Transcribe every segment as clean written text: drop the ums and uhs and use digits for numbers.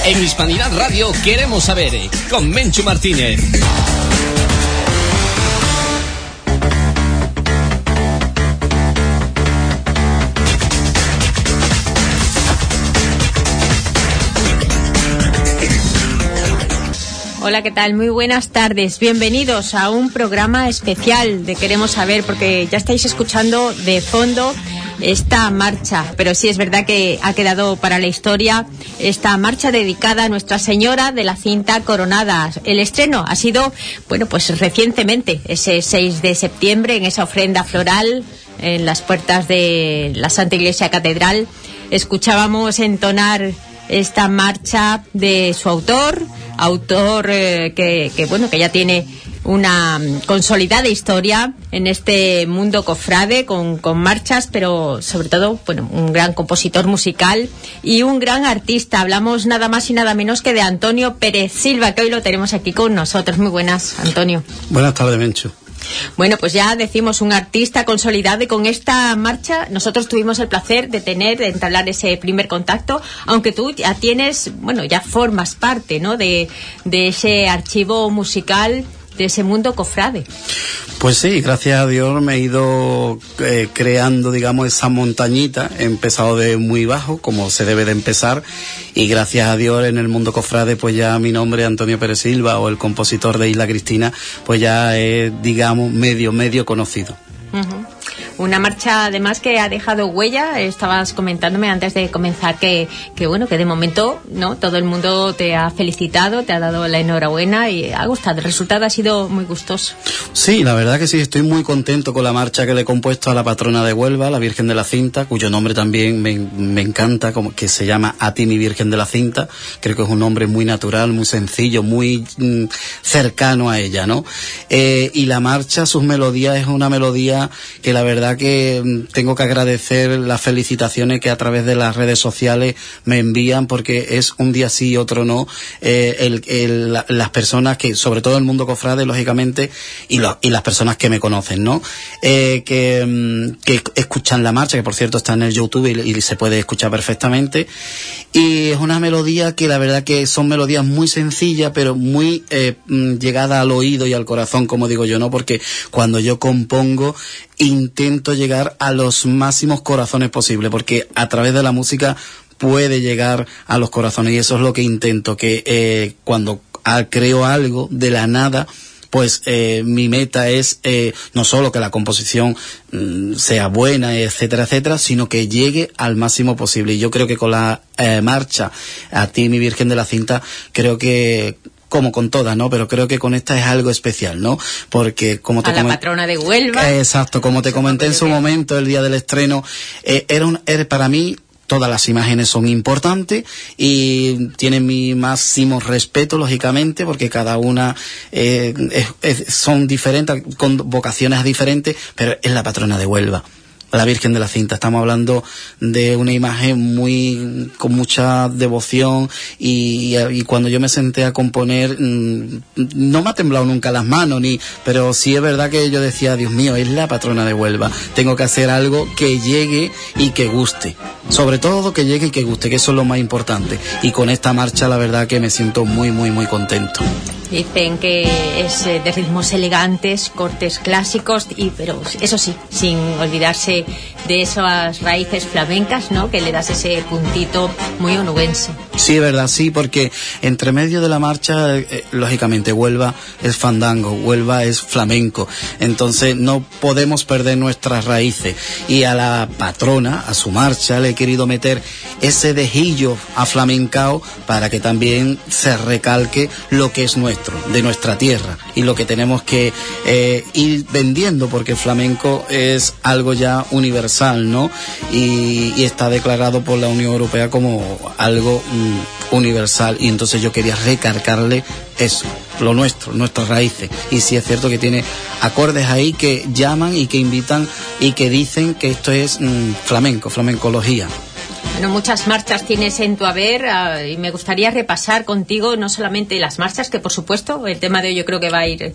En Hispanidad Radio queremos saber, con Menchu Martínez. Hola, ¿qué tal? Muy buenas tardes. Bienvenidos a un programa especial de Queremos Saber, porque ya estáis escuchando de fondo esta marcha, pero sí es verdad que ha quedado para la historia esta marcha dedicada a Nuestra Señora de la Cinta Coronada. El estreno ha sido, bueno, pues recientemente, ese 6 de septiembre, en esa ofrenda floral en las puertas de la Santa Iglesia Catedral. Escuchábamos entonar esta marcha de su autor que ya tiene una consolidada historia en este mundo cofrade con marchas, pero sobre todo, bueno, un gran compositor musical y un gran artista. Hablamos nada más y nada menos que de Antonio Pérez Silva, que hoy lo tenemos aquí con nosotros. Muy buenas, Antonio. Buenas tardes, Menchu. Bueno, pues ya decimos un artista consolidado, y con esta marcha nosotros tuvimos el placer de entablar ese primer contacto, aunque tú ya tienes, bueno, ya formas parte, ¿no?, de ese archivo musical, de ese mundo cofrade. Pues sí, gracias a Dios me he ido creando, digamos, esa montañita. He empezado de muy bajo, como se debe de empezar, y gracias a Dios en el mundo cofrade, pues ya mi nombre, Antonio Pérez Silva, o el compositor de Isla Cristina, pues ya es, digamos, medio conocido. Uh-huh. Una marcha además que ha dejado huella. Estabas comentándome antes de comenzar que bueno, que de momento, ¿no?, todo el mundo te ha felicitado, te ha dado la enhorabuena y ha gustado. El resultado ha sido muy gustoso. Sí, la verdad que sí, estoy muy contento con la marcha que le he compuesto a la patrona de Huelva, la Virgen de la Cinta, cuyo nombre también me encanta, como que se llama A ti mi Virgen de la Cinta. Creo que es un nombre muy natural, muy sencillo, muy cercano a ella, ¿no? Y la marcha, sus melodías, es una melodía que la verdad que tengo que agradecer las felicitaciones que a través de las redes sociales me envían, porque es un día sí y otro no. Las personas que, sobre todo el mundo cofrade, lógicamente, y las personas que me conocen, ¿no? Que escuchan la marcha, que por cierto está en el YouTube y se puede escuchar perfectamente. Y es una melodía que la verdad que son melodías muy sencillas, pero muy llegada al oído y al corazón, como digo yo, ¿no? Porque cuando yo compongo, intento llegar a los máximos corazones posibles, porque a través de la música puede llegar a los corazones, y eso es lo que intento, que cuando creo algo de la nada, pues mi meta es no solo que la composición sea buena, etcétera, etcétera, sino que llegue al máximo posible. Y yo creo que con la marcha A ti mi Virgen de la Cinta, creo que, como con todas, ¿no?, pero creo que con esta es algo especial, ¿no? Porque como te la patrona de Huelva. Exacto, como te comenté en su momento, el día del estreno, era para mí, todas las imágenes son importantes y tienen mi máximo respeto, lógicamente, porque cada una son diferentes, con vocaciones diferentes, pero es la patrona de Huelva, la Virgen de la Cinta. Estamos hablando de una imagen con mucha devoción, y cuando yo me senté a componer, no me ha temblado nunca las manos, pero sí es verdad que yo decía, Dios mío, es la patrona de Huelva, tengo que hacer algo que llegue y que guste, sobre todo que llegue y que guste, que eso es lo más importante. Y con esta marcha la verdad que me siento muy contento. Dicen que es de ritmos elegantes, cortes clásicos, pero eso sí, sin olvidarse de esas raíces flamencas, ¿no?, que le das ese puntito muy onubense. Sí, es verdad, sí, porque entre medio de la marcha, lógicamente, Huelva es fandango, Huelva es flamenco, entonces no podemos perder nuestras raíces. Y a la patrona, a su marcha, le he querido meter ese dejillo aflamencao para que también se recalque lo que es nuestro, de nuestra tierra, y lo que tenemos que ir vendiendo, porque el flamenco es algo ya universal, ¿no? Y está declarado por la Unión Europea como algo universal, y entonces yo quería recalcarle eso, lo nuestro, nuestras raíces. Y sí es cierto que tiene acordes ahí que llaman y que invitan y que dicen que esto es flamencología. Bueno, muchas marchas tienes en tu haber, y me gustaría repasar contigo no solamente las marchas, que por supuesto el tema de hoy yo creo que va a ir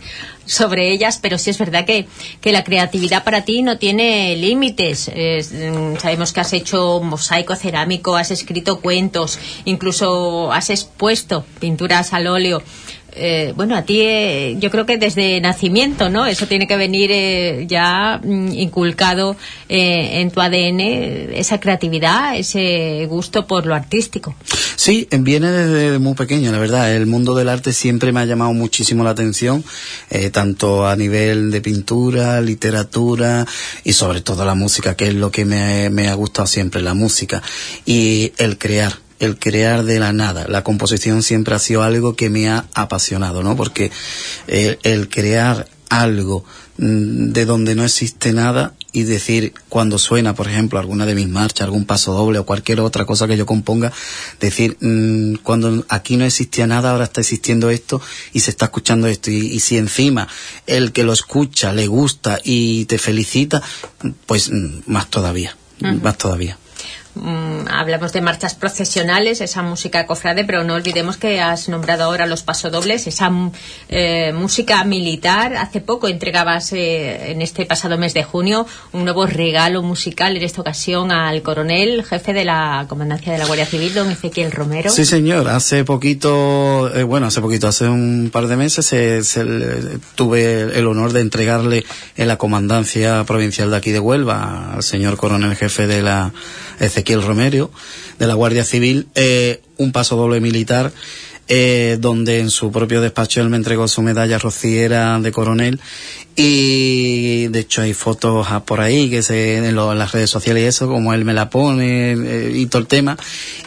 sobre ellas, pero sí es verdad que la creatividad para ti no tiene límites. Sabemos que has hecho mosaico cerámico, has escrito cuentos, incluso has expuesto pinturas al óleo. Bueno, a ti yo creo que desde nacimiento, ¿no? Eso tiene que venir ya inculcado en tu ADN, esa creatividad, ese gusto por lo artístico. Sí, viene desde muy pequeño, la verdad. El mundo del arte siempre me ha llamado muchísimo la atención, tanto a nivel de pintura, literatura y sobre todo la música, que es lo que me ha gustado siempre, la música y el crear de la nada. La composición siempre ha sido algo que me ha apasionado, ¿no? Porque el crear algo de donde no existe nada y decir, cuando suena, por ejemplo, alguna de mis marchas, algún paso doble o cualquier otra cosa que yo componga, decir, cuando aquí no existía nada, ahora está existiendo esto y se está escuchando esto. Y si encima el que lo escucha le gusta y te felicita, pues más todavía, más todavía. Hablamos de marchas procesionales, esa música cofrade, pero no olvidemos que has nombrado ahora los pasodobles, esa música militar. Hace poco entregabas, en este pasado mes de junio, un nuevo regalo musical, en esta ocasión al coronel, jefe de la Comandancia de la Guardia Civil, don Ezequiel Romero. Sí, señor. Hace un par de meses tuve el honor de entregarle en la Comandancia Provincial de aquí de Huelva al señor coronel jefe de la Ezequiel Romero, de la Guardia Civil, un pasodoble militar, donde en su propio despacho él me entregó su medalla rociera de coronel, y de hecho hay fotos por ahí que en las redes sociales y eso, como él me la pone y todo el tema.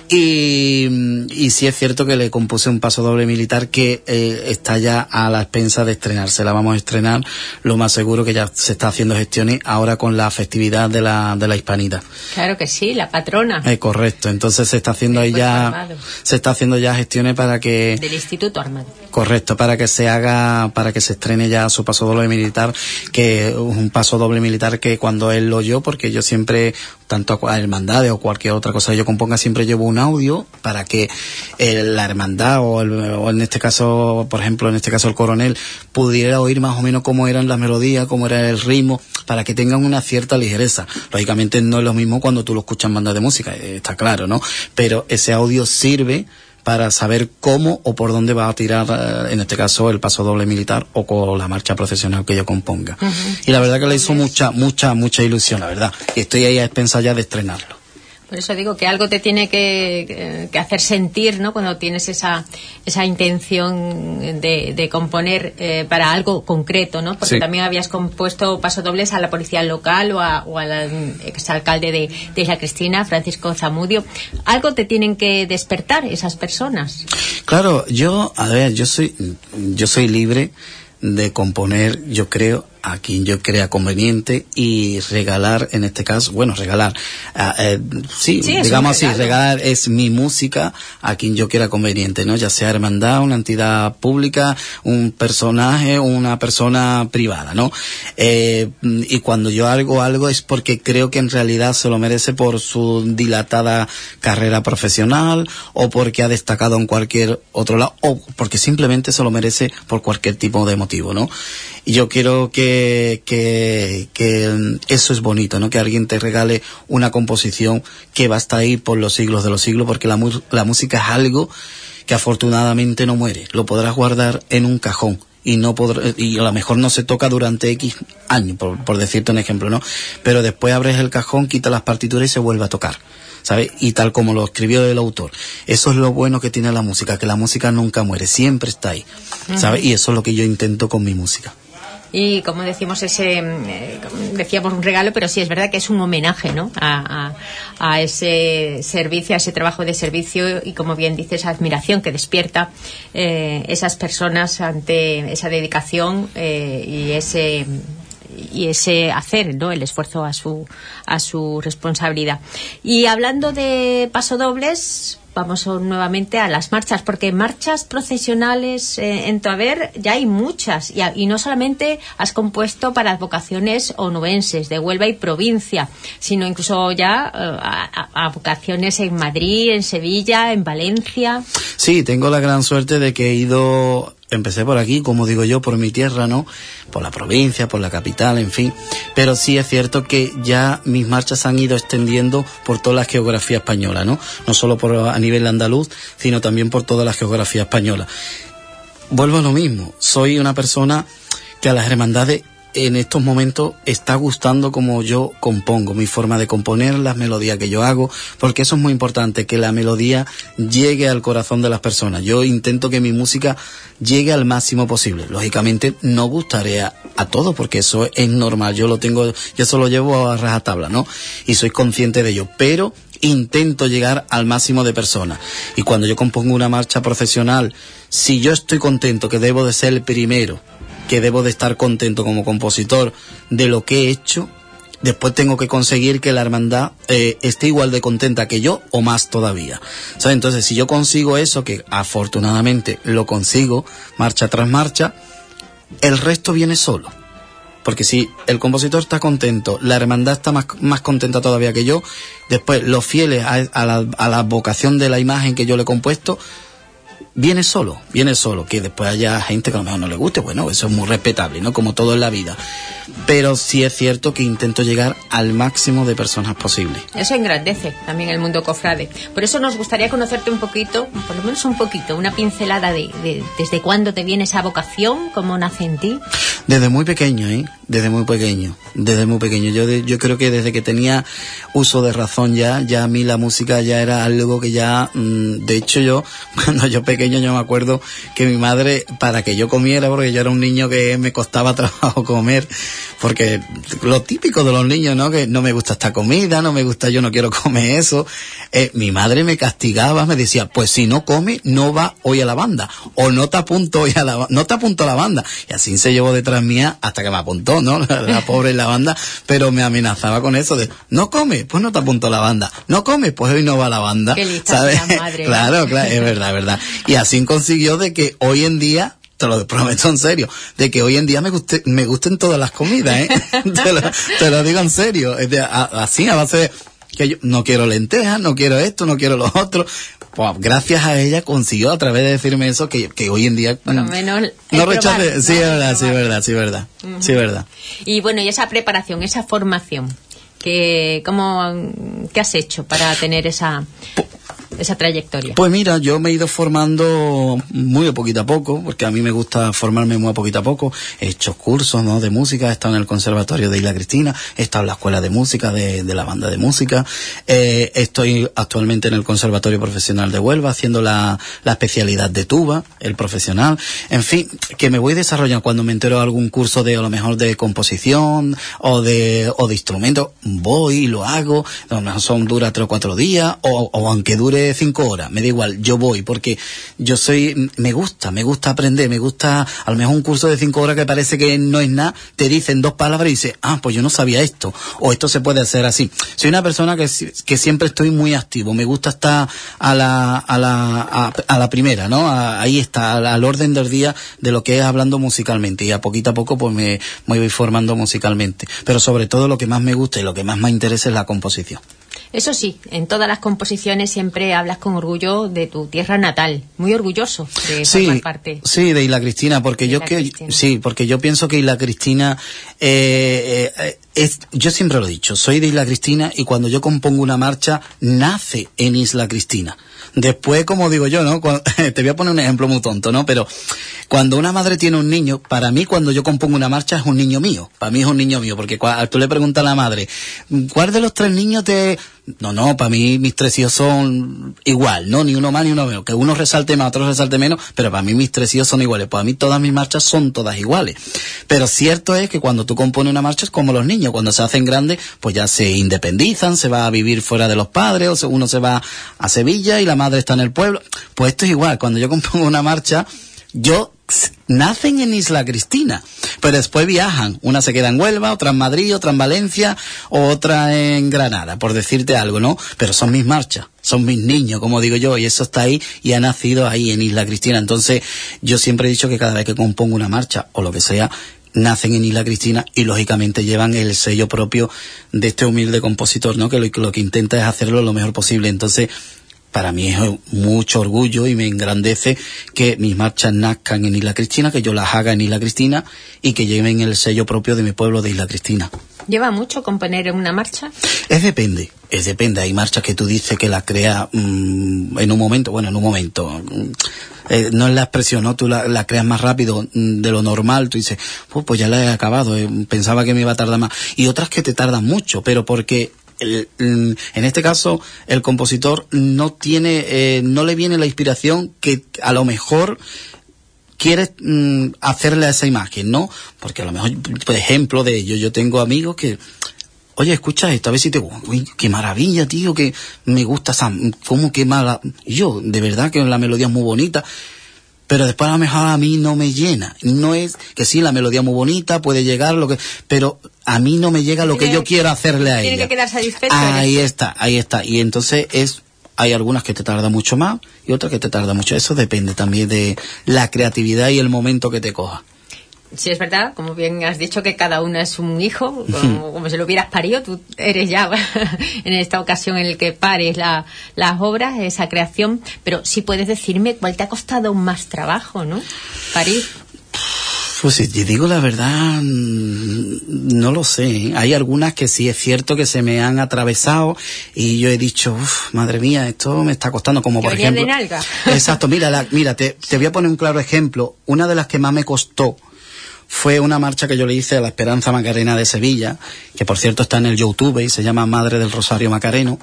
Y sí es cierto que le compuse un pasodoble militar que está ya a la expensa de estrenarse. La vamos a estrenar, lo más seguro que ya se está haciendo gestiones ahora con la festividad de la Hispanidad. Claro que sí, la patrona. Correcto, entonces se está haciendo ahí ya, se está haciendo ya gestiones para que... Del Instituto Armado. Correcto, para que se estrene ya su pasodoble militar, que es un pasodoble militar que cuando él lo oyó, porque yo siempre, tanto a hermandades o cualquier otra cosa que yo componga, siempre llevo un audio para que la hermandad o en este caso, por ejemplo, el coronel, pudiera oír más o menos cómo eran las melodías, cómo era el ritmo, para que tengan una cierta ligereza. Lógicamente no es lo mismo cuando tú lo escuchas en bandas de música, está claro, ¿no? Pero ese audio sirve para saber cómo o por dónde va a tirar, en este caso, el pasodoble militar o con la marcha procesional que yo componga. Y la verdad que le hizo mucha ilusión, la verdad. Y estoy ahí a expensas ya de estrenarlo. Por eso digo que algo te tiene que hacer sentir, ¿no? Cuando tienes esa intención de componer para algo concreto, ¿no? Porque sí. También habías compuesto pasodobles a la policía local o al exalcalde de Isla Cristina, Francisco Zamudio. Algo te tienen que despertar esas personas. Claro, yo soy libre de componer, yo creo, a quien yo crea conveniente, y regalar, en este caso, regalar regalar es mi música a quien yo quiera conveniente, ¿no? Ya sea hermandad, una entidad pública, un personaje, una persona privada, ¿no? Y cuando yo hago algo es porque creo que en realidad se lo merece por su dilatada carrera profesional, o porque ha destacado en cualquier otro lado, o porque simplemente se lo merece por cualquier tipo de motivo, ¿no? Y yo quiero que eso es bonito, ¿no? Que alguien te regale una composición que va a estar ahí por los siglos de los siglos, porque la música es algo que afortunadamente no muere. Lo podrás guardar en un cajón y a lo mejor no se toca durante X años, por decirte un ejemplo, ¿no? Pero después abres el cajón, quitas las partituras y se vuelve a tocar, ¿sabes? Y tal como lo escribió el autor. Eso es lo bueno que tiene la música, que la música nunca muere, siempre está ahí, ¿sabes? Y eso es lo que yo intento con mi música. Y como decimos, decíamos un regalo, pero sí es verdad que es un homenaje, ¿no? A ese servicio, a ese trabajo de servicio, y como bien dices, admiración que despierta esas personas ante esa dedicación y ese hacer, ¿no? El esfuerzo a su responsabilidad. Y hablando de pasodobles, vamos nuevamente a las marchas, porque marchas procesionales en tu haber ya hay muchas, y no solamente has compuesto para advocaciones onubenses de Huelva y provincia, sino incluso ya a vocaciones en Madrid, en Sevilla, en Valencia. Sí, tengo la gran suerte de que empecé por aquí, como digo yo, por mi tierra, ¿no? Por la provincia, por la capital, en fin. Pero sí es cierto que ya mis marchas han ido extendiendo por toda la geografía española, ¿no? No solo a nivel andaluz, sino también por toda la geografía española. Vuelvo a lo mismo, soy una persona que a las hermandades en estos momentos está gustando como yo compongo, mi forma de componer, las melodías que yo hago, porque eso es muy importante, que la melodía llegue al corazón de las personas. Yo intento que mi música llegue al máximo posible. Lógicamente no gustaré a todos, porque eso es normal, yo eso lo llevo a rajatabla, ¿no? Y soy consciente de ello, pero intento llegar al máximo de personas. Y cuando yo compongo una marcha profesional, si yo estoy contento, que debo de ser el primero, que debo de estar contento como compositor de lo que he hecho, después tengo que conseguir que la hermandad esté igual de contenta que yo o más todavía, ¿sabes? Entonces, si yo consigo eso, que afortunadamente lo consigo, marcha tras marcha, el resto viene solo. Porque si el compositor está contento, la hermandad está más contenta todavía que yo, después los fieles a la vocación de la imagen que yo le he compuesto, viene solo, que después haya gente que a lo mejor no le guste, bueno, eso es muy respetable, ¿no? Como todo en la vida. Pero sí es cierto que intento llegar al máximo de personas posible. Eso engrandece también el mundo cofrade. Por eso nos gustaría conocerte un poquito, por lo menos un poquito, una pincelada de desde cuándo te viene esa vocación, cómo nace en ti. Desde muy pequeño, desde muy pequeño. Yo creo que desde que tenía uso de razón ya a mí la música ya era algo que ya, de hecho yo, cuando yo pequeño, yo me acuerdo que mi madre, para que yo comiera, porque yo era un niño que me costaba trabajo comer, porque lo típico de los niños, ¿no? Que no me gusta esta comida, yo no quiero comer eso. Mi madre me castigaba, me decía, pues si no come, no va hoy a la banda, o no te apunto hoy no te apunto a la banda. Y así se llevó detrás mía hasta que me apuntó, ¿no? La pobre en la banda, pero me amenazaba con eso de, no come, pues no te apunto a la banda, no come, pues hoy no va a la banda. Qué lista, ¿sabes? Madre. Claro, es verdad. Y así consiguió de que hoy en día, te lo prometo en serio, de que hoy en día me gusten todas las comidas, te lo digo en serio, así a base de que yo no quiero lentejas, no quiero esto, no quiero lo otro. Pues gracias a ella consiguió a través de decirme eso que hoy en día por lo menos no rechace. Sí, es verdad. Y bueno, y esa preparación, esa formación, ¿qué has hecho para tener esa trayectoria? Pues mira, yo me he ido formando muy a poquito a poco, porque a mí me gusta formarme muy a poquito a poco. He hecho cursos, ¿no?, de música, he estado en el Conservatorio de Isla Cristina, he estado en la Escuela de Música de la banda de música, estoy actualmente en el Conservatorio Profesional de Huelva haciendo la especialidad de tuba, el profesional, en fin, que me voy desarrollando. Cuando me entero de algún curso de, a lo mejor, de composición o de instrumento, voy y lo hago, a lo mejor dura 3 o 4 días, o aunque dure 5 horas, me da igual, yo voy, porque yo me gusta aprender, me gusta, a lo mejor un curso de 5 horas que parece que no es nada, te dicen 2 palabras y dices, pues yo no sabía esto, o esto se puede hacer así. Soy una persona que siempre estoy muy activo, me gusta estar a la primera, ¿no? Ahí está, al orden del día de lo que es hablando musicalmente, y a poquito pues me voy formando musicalmente, pero sobre todo lo que más me gusta y lo que más me interesa es la composición. Eso sí, en todas las composiciones siempre hablas con orgullo de tu tierra natal, muy orgulloso de formar parte. Sí, de Isla Cristina, porque yo pienso que Isla Cristina yo siempre lo he dicho, soy de Isla Cristina y cuando yo compongo una marcha nace en Isla Cristina. Después, como digo yo, ¿no? Te voy a poner un ejemplo muy tonto, ¿no? Pero cuando una madre tiene un niño, para mí cuando yo compongo una marcha es un niño mío. Para mí es un niño mío, porque tú le preguntas a la madre, ¿cuál de los 3 niños te...? No, para mí mis 3 hijos son igual, ¿no? Ni uno más ni uno menos. Que uno resalte más, otro resalte menos, pero para mí mis 3 hijos son iguales. Para mí todas mis marchas son todas iguales. Pero cierto es que cuando tú compones una marcha es como los niños, cuando se hacen grandes, pues ya se independizan, se va a vivir fuera de los padres, o uno se va a Sevilla y la madre está en el pueblo. Pues esto es igual, cuando yo compongo una marcha, nacen en Isla Cristina, pero después viajan. Una se queda en Huelva, otra en Madrid, otra en Valencia, otra en Granada, por decirte algo, ¿no? Pero son mis marchas, son mis niños, como digo yo, y eso está ahí y ha nacido ahí en Isla Cristina. Entonces, yo siempre he dicho que cada vez que compongo una marcha, o lo que sea, nacen en Isla Cristina y lógicamente llevan el sello propio de este humilde compositor, ¿no? Que lo que intenta es hacerlo lo mejor posible. Entonces, para mí es mucho orgullo y me engrandece que mis marchas nazcan en Isla Cristina, que yo las haga en Isla Cristina y que lleven el sello propio de mi pueblo de Isla Cristina. ¿Lleva mucho componer una marcha? Depende. Hay marchas que tú dices que las creas en un momento, no es la expresión, ¿no? Tú la creas más rápido de lo normal, tú dices, pues ya la he acabado, pensaba que me iba a tardar más. Y otras que te tardan mucho, pero porque en este caso el compositor no le viene la inspiración que a lo mejor quieres hacerle a esa imagen, ¿no? Porque a lo mejor, por ejemplo, de ello, yo tengo amigos que, oye, escucha esto, a ver si te... Uy, qué maravilla, tío, que me gusta esa... ¿Cómo que mala? Yo, de verdad que la melodía es muy bonita, pero después a lo mejor a mí no me llena. No es que sí, la melodía es muy bonita, puede llegar, pero a mí no me llega lo que yo quiero hacerle a ella. Tiene que quedar satisfecho. Ahí está. Y entonces hay algunas que te tardan mucho más y otras que te tardan mucho. Eso depende también de la creatividad y el momento que te coja. Sí, es verdad, como bien has dicho, que cada uno es un hijo, como si lo hubieras parido, tú eres ya en esta ocasión en el que pares las obras, esa creación, pero sí puedes decirme cuál te ha costado más trabajo, ¿no? Parir. Pues si te digo la verdad, no lo sé. Hay algunas que sí es cierto que se me han atravesado y yo he dicho, madre mía, esto me está costando, como por ejemplo... de nalga. Exacto, mira, te voy a poner un claro ejemplo. Una de las que más me costó fue una marcha que yo le hice a la Esperanza Macarena de Sevilla, que por cierto está en el YouTube y se llama Madre del Rosario Macareno.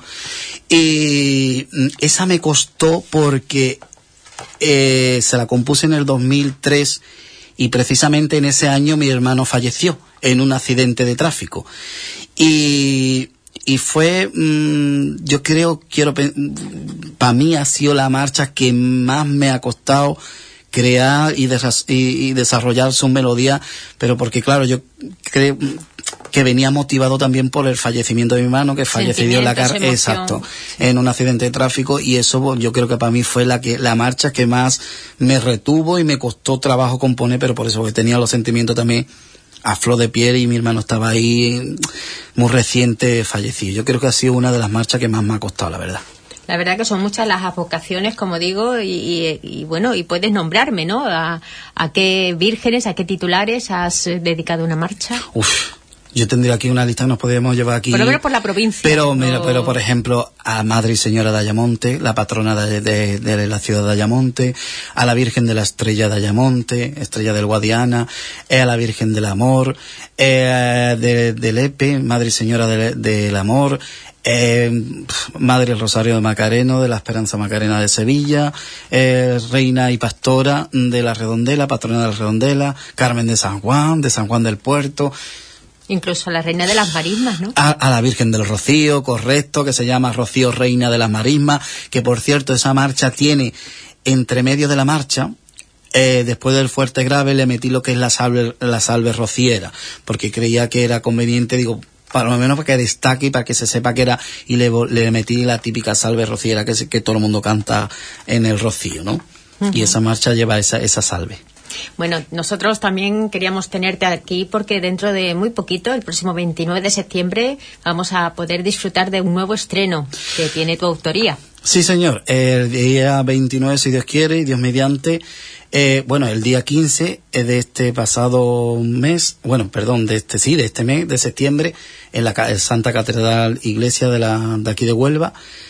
Y esa me costó porque se la compuse en el 2003 y precisamente en ese año mi hermano falleció en un accidente de tráfico. Y fue, yo creo, para mí ha sido la marcha que más me ha costado crear y desarrollar su melodía, pero porque claro, yo creo que venía motivado también por el fallecimiento de mi hermano, que falleció en un accidente de tráfico, y eso yo creo que para mí fue la marcha que más me retuvo y me costó trabajo componer, pero por eso que tenía los sentimientos también a flor de piel y mi hermano estaba ahí muy reciente fallecido. Yo creo que ha sido una de las marchas que más me ha costado, la verdad. La verdad que son muchas las vocaciones, como digo, y bueno, y puedes nombrarme, ¿no? ¿A qué vírgenes, a qué titulares has dedicado una marcha? Yo tendría aquí una lista que nos podríamos llevar aquí. Por lo menos por la provincia. Pero por ejemplo, a Madre y Señora de Ayamonte, la patrona de la ciudad de Ayamonte, a la Virgen de la Estrella de Ayamonte, Estrella del Guadiana, a la Virgen del Amor, de Lepe, Madre y Señora del Amor, Madre Rosario de Macareno, de la Esperanza Macarena de Sevilla, Reina y Pastora de la Redondela, patrona de la Redondela, Carmen de San Juan del Puerto. Incluso la Reina de las Marismas, ¿no? A la Virgen del Rocío, correcto, que se llama Rocío Reina de las Marismas, que por cierto esa marcha tiene, entre medio de la marcha, después del fuerte grave le metí lo que es la salve rociera, porque creía que era conveniente, digo, para lo menos para que destaque y para que se sepa que era, y le metí la típica salve rociera que todo el mundo canta en el Rocío, ¿no? Uh-huh. Y esa marcha lleva esa salve. Bueno, nosotros también queríamos tenerte aquí porque dentro de muy poquito, el próximo 29 de septiembre, vamos a poder disfrutar de un nuevo estreno que tiene tu autoría. Sí, señor. El día 29, si Dios quiere y Dios mediante, el día 15 de este pasado mes, de este mes de septiembre, en la Santa Catedral Iglesia de aquí de Huelva,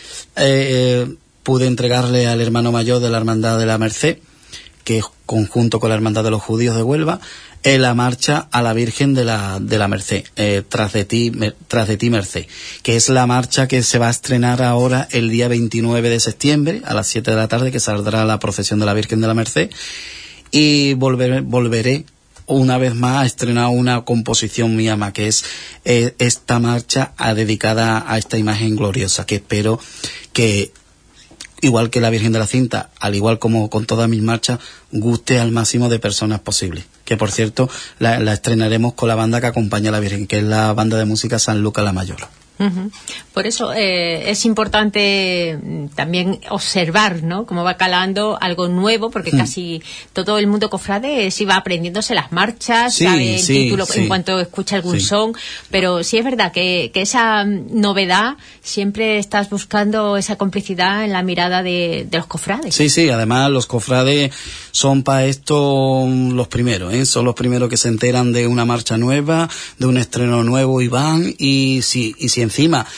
pude entregarle al hermano mayor de la Hermandad de la Merced, que es conjunto con la Hermandad de los Judíos de Huelva, la marcha a la Virgen de la Merced, tras de ti Merced, que es la marcha que se va a estrenar ahora el día 29 de septiembre a las 7 de la tarde, que saldrá la procesión de la Virgen de la Merced, y volveré una vez más a estrenar una composición mía más, que es esta marcha dedicada a esta imagen gloriosa, que espero que, igual que la Virgen de la Cinta, al igual como con todas mis marchas, guste al máximo de personas posible. Que por cierto, la estrenaremos con la banda que acompaña a la Virgen, que es la banda de música San Lucas la Mayor. Por eso es importante también observar, ¿no?, cómo va calando algo nuevo, porque casi todo el mundo cofrade sí va aprendiéndose las marchas, sabe el título en cuanto escucha algún son, pero sí es verdad que esa novedad siempre estás buscando esa complicidad en la mirada de los cofrades. Sí, además los cofrades son para esto los primeros, son los primeros que se enteran de una marcha nueva, de un estreno nuevo y van, y si encima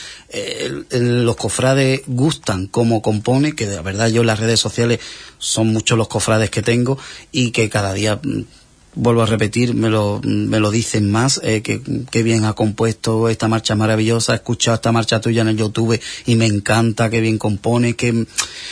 los cofrades gustan como compone, que de verdad yo en las redes sociales son muchos los cofrades que tengo y que cada día, vuelvo a repetir, me lo dicen más, que bien ha compuesto esta marcha maravillosa, he escuchado esta marcha tuya en el YouTube y me encanta, que bien compone, que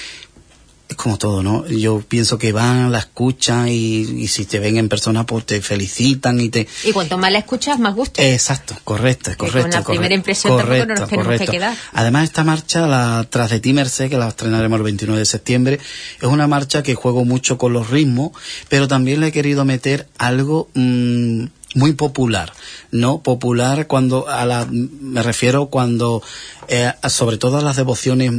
es como todo, ¿no? Yo pienso que van, la escuchan y si te ven en persona, pues te felicitan y cuanto más la escuchas, más gusto. Exacto, correcto. Con la primera impresión tampoco nos tenemos que quedar. Además, esta marcha, la Tras de ti, Merced, que la estrenaremos el 29 de septiembre, es una marcha que juego mucho con los ritmos, pero también le he querido meter algo muy popular, ¿no? Popular me refiero cuando, sobre todo a las devociones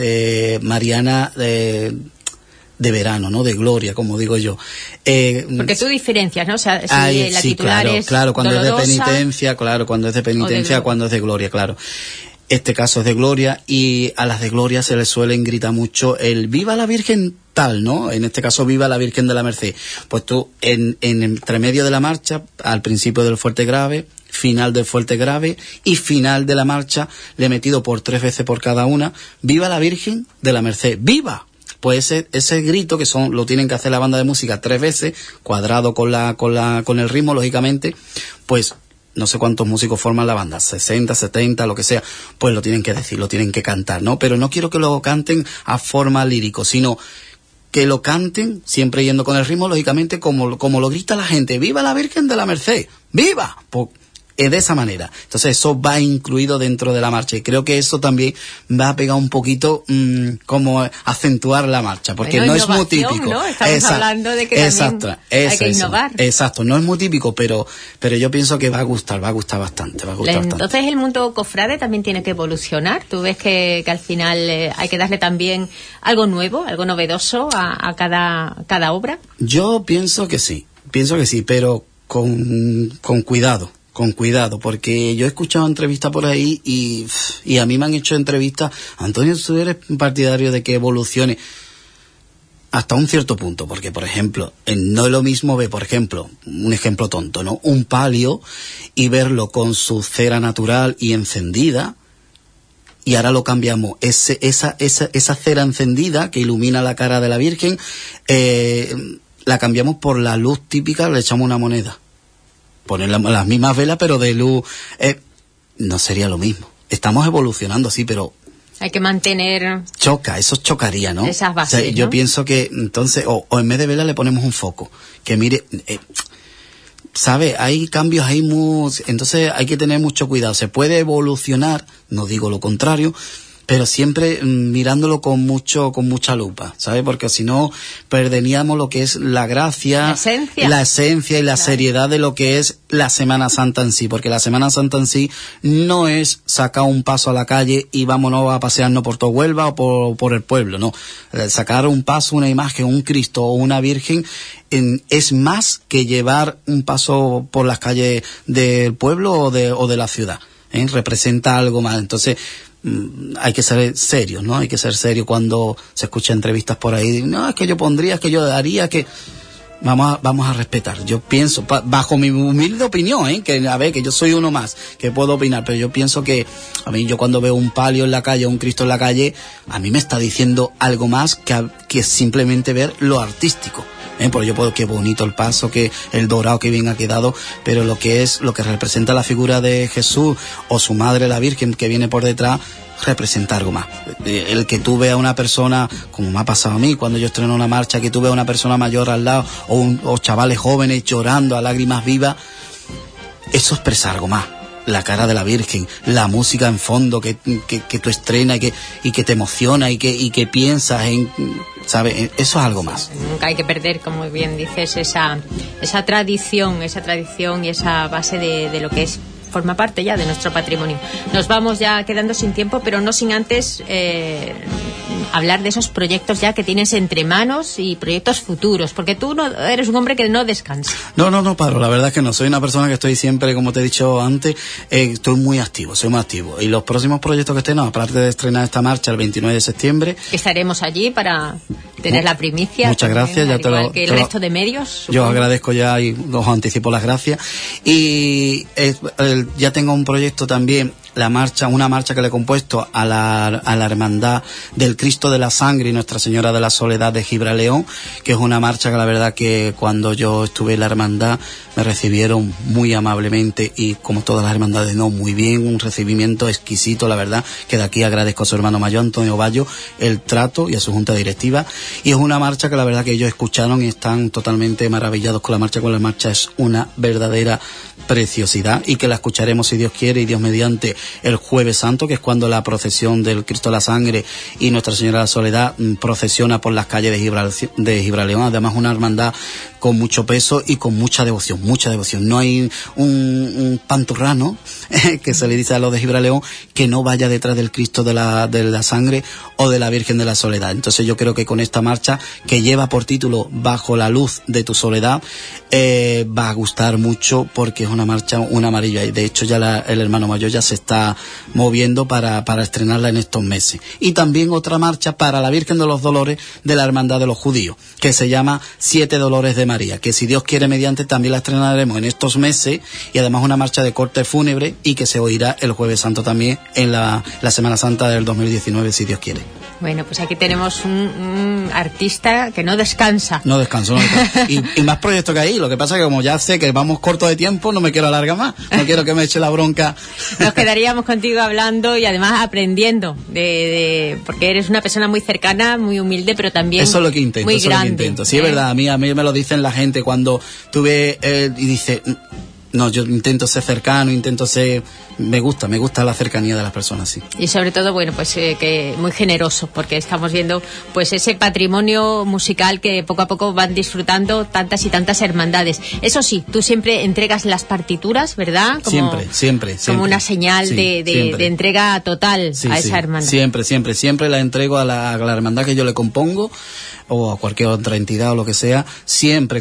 marianas de verano, ¿no? De gloria, como digo yo. Porque tú diferencias, ¿no? O sea, si la titular es claro, cuando dolorosa, es de penitencia, cuando es de gloria, claro. Este caso es de gloria, y a las de gloria se les suelen gritar mucho el viva la Virgen tal, ¿no? En este caso, viva la Virgen de la Merced. Pues tú, en entre medio de la marcha, al principio del fuerte grave, final del fuerte grave y final de la marcha, le he metido por 3 veces por cada una, viva la Virgen de la Merced, ¡viva! Pues ese grito, que lo tienen que hacer la banda de música 3 veces, cuadrado con el ritmo, lógicamente, pues no sé cuántos músicos forman la banda, 60, 70, lo que sea, pues lo tienen que decir, lo tienen que cantar, ¿no? Pero no quiero que lo canten a forma lírico, sino que lo canten, siempre yendo con el ritmo, lógicamente, como lo grita la gente, ¡viva la Virgen de la Merced! ¡Viva! Pues de esa manera. Entonces eso va incluido dentro de la marcha, y creo que eso también va a pegar un poquito como acentuar la marcha, porque no es muy típico, ¿no? Estamos hablando de que también hay que innovar. Exacto, no es muy típico, pero yo pienso que va a gustar bastante, Entonces el mundo cofrade también tiene que evolucionar. ¿Tú ves que al final hay que darle también algo nuevo, algo novedoso a cada obra? Yo pienso que sí, pero con cuidado. Porque yo he escuchado entrevistas por ahí y a mí me han hecho entrevistas. Antonio, tú eres partidario de que evolucione hasta un cierto punto, porque, por ejemplo, no es lo mismo ver, por ejemplo, un ejemplo tonto, ¿no? Un palio y verlo con su cera natural y encendida, y ahora lo cambiamos. Esa cera encendida que ilumina la cara de la Virgen, la cambiamos por la luz típica, le echamos una moneda. Poner las mismas velas, pero de luz, no sería lo mismo. Estamos evolucionando, sí, pero hay que mantener... Eso chocaría, ¿no? Esas bases, o sea, yo ¿no? pienso que, entonces, o en vez de vela le ponemos un foco, que mire, ¿sabe? Hay cambios ahí entonces hay que tener mucho cuidado. Se puede evolucionar, no digo lo contrario, pero siempre mirándolo con mucha lupa, ¿sabes? Porque si no perderíamos lo que es la gracia, la esencia y la seriedad de lo que es la Semana Santa en sí, porque la Semana Santa en sí no es sacar un paso a la calle y vámonos a pasearnos por todo Huelva o por el pueblo, no. Sacar un paso, una imagen, un Cristo o una Virgen es más que llevar un paso por las calles del pueblo o de la ciudad, ¿eh? Representa algo más. Entonces hay que ser serios, ¿no? Hay que ser serios cuando se escucha entrevistas por ahí. No, es que yo pondría, es que yo daría, que vamos a respetar. Yo pienso, bajo mi humilde opinión, que a ver, que yo soy uno más, que puedo opinar, pero yo pienso que yo cuando veo un palio en la calle o un Cristo en la calle, a mí me está diciendo algo más que simplemente ver lo artístico. Porque yo puedo, qué bonito el paso, que el dorado que bien ha quedado, pero lo que representa la figura de Jesús o su madre la Virgen que viene por detrás, representa algo más. El que tú veas a una persona, como me ha pasado a mí cuando yo estreno una marcha, que tú veas a una persona mayor al lado o chavales jóvenes llorando a lágrimas vivas, eso expresa algo más. La cara de la Virgen, la música en fondo que tú estrenas y que te emociona y que piensas en, ¿sabes? Eso es algo más. Nunca hay que perder, como bien dices, esa tradición y esa base de lo que es forma parte ya de nuestro patrimonio. Nos vamos ya quedando sin tiempo, pero no sin antes hablar de esos proyectos ya que tienes entre manos y proyectos futuros, porque tú no eres un hombre que no descansa. No, Pablo, la verdad es que no. Soy una persona que estoy siempre, como te he dicho antes, estoy muy activo, soy muy activo. Y los próximos proyectos que tengo, aparte de estrenar esta marcha el 29 de septiembre... Estaremos allí para tener la primicia. Muchas gracias. Ya igual que el resto de medios. Yo os agradezco ya y os anticipo las gracias. Y ya tengo un proyecto también, una marcha que le he compuesto a la Hermandad del Cristo de la Sangre y Nuestra Señora de la Soledad de Gibraleón, que es una marcha que la verdad que cuando yo estuve en la hermandad me recibieron muy amablemente y como todas las hermandades, muy bien, un recibimiento exquisito, la verdad, que de aquí agradezco a su hermano mayor Antonio Bayo el trato y a su junta directiva. Y es una marcha que la verdad que ellos escucharon y están totalmente maravillados con la marcha. Con la marcha es una verdadera preciosidad y que la escucharemos, si Dios quiere y Dios mediante, el Jueves Santo, que es cuando la procesión del Cristo de la Sangre y Nuestra Señora de la Soledad procesiona por las calles de Gibraleón. Además, una hermandad con mucho peso y con mucha devoción. No hay un panturrano que se le dice a los de Gibraleón que no vaya detrás del Cristo de la Sangre o de la Virgen de la Soledad. Entonces yo creo que con esta marcha, que lleva por título Bajo la luz de tu soledad, va a gustar mucho, porque es una marcha, una amarilla, y de hecho ya el hermano mayor ya se está moviendo para estrenarla en estos meses. Y también otra marcha para la Virgen de los Dolores de la Hermandad de los Judíos, que se llama Siete Dolores de María, que si Dios quiere mediante también la estrenaremos en estos meses, y además una marcha de corte fúnebre y que se oirá el Jueves Santo también en la Semana Santa del 2019, si Dios quiere. Bueno, pues aquí tenemos un artista que no descansa. No descanso. Y más proyectos que hay. Lo que pasa es que como ya sé que vamos corto de tiempo, no me quiero alargar más. No quiero que me eche la bronca. Nos quedaríamos contigo hablando y además aprendiendo, porque eres una persona muy cercana, muy humilde, pero también eso es lo que intento, muy eso grande. Es lo que intento. Sí, es verdad. A mí me lo dicen la gente cuando tuve y dice... No, yo intento ser cercano, me gusta la cercanía de las personas, sí. Y sobre todo, bueno, pues que muy generoso, porque estamos viendo pues ese patrimonio musical que poco a poco van disfrutando tantas y tantas hermandades. Eso sí, tú siempre entregas las partituras, ¿verdad? Siempre. Como una señal de entrega total a esa hermandad. Siempre la entrego a la hermandad que yo le compongo, o a cualquier otra entidad o lo que sea. Siempre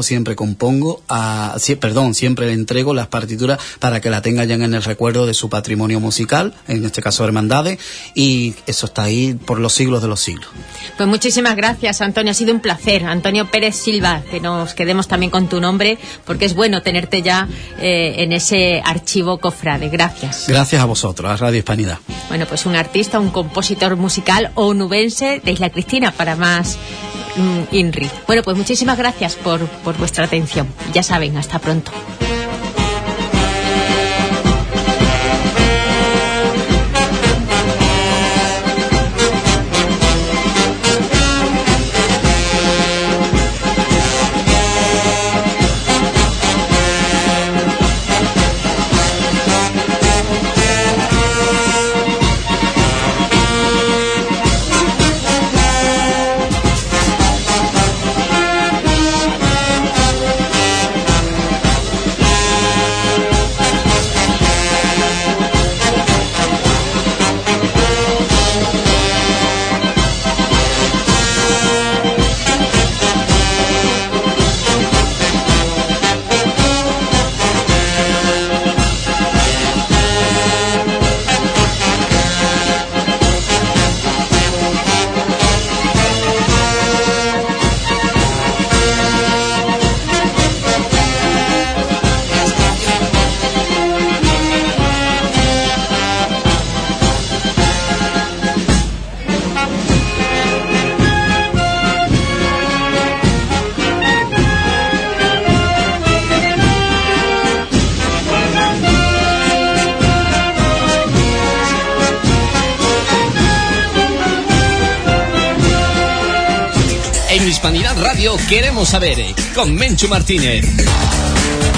le entrego las partituras para que la tenga ya en el recuerdo de su patrimonio musical, en este caso hermandades, y eso está ahí por los siglos de los siglos. Pues muchísimas gracias, Antonio, ha sido un placer. Antonio Pérez Silva, que nos quedemos también con tu nombre, porque es bueno tenerte ya en ese archivo cofrade. Gracias a vosotros, a Radio Hispanidad. Bueno, pues un artista, un compositor musical onubense de Isla Cristina, para más INRI. Bueno, pues muchísimas gracias por vuestra atención. Ya saben, hasta pronto. En Hispanidad Radio queremos saber, con Menchu Martínez.